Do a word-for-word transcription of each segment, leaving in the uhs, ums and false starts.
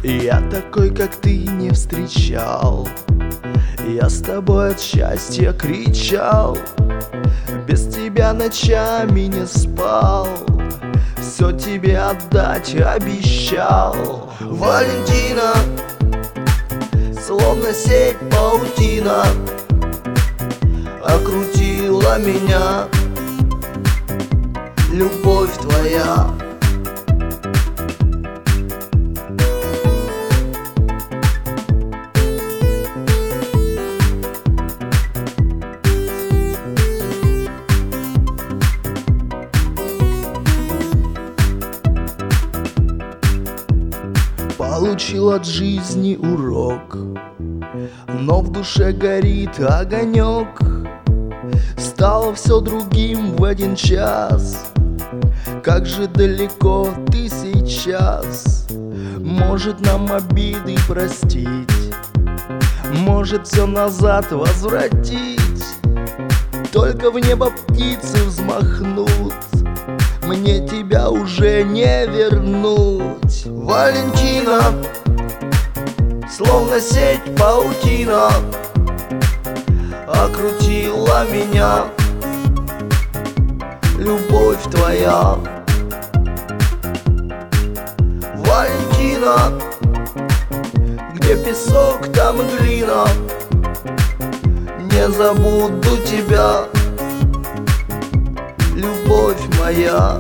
Я такой, как ты, не встречал. Я с тобой от счастья кричал, без тебя ночами не спал, все тебе отдать обещал. Валентина, словно сеть паутина, окрутила меня любовь твоя. Получил от жизни урок, но в душе горит огонек. Стало все другим в один час. Как же далеко ты сейчас. Может, нам обиды простить, может, все назад возвратить. Только в небо птицы взмахнут, мне тебя уже не вернуть. Валентина, словно сеть паутина, окрутила меня любовь твоя. Валентина, где песок, там и глина, не забуду тебя, любовь моя.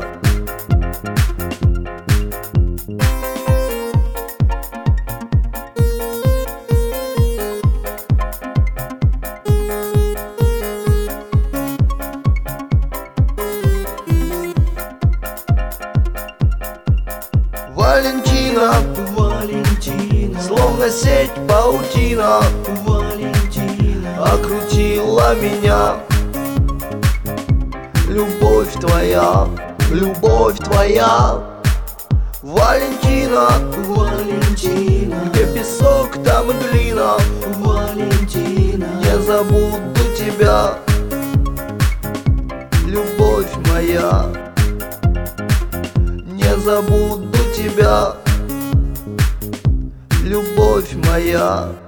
Валентина, Валентина, словно сеть паутина, Валентина, окрутила меня любовь твоя, любовь твоя. Валентина, Валентина, где песок, там и глина, Валентина, не забуду тебя, любовь моя. Не забуду тебя, любовь моя.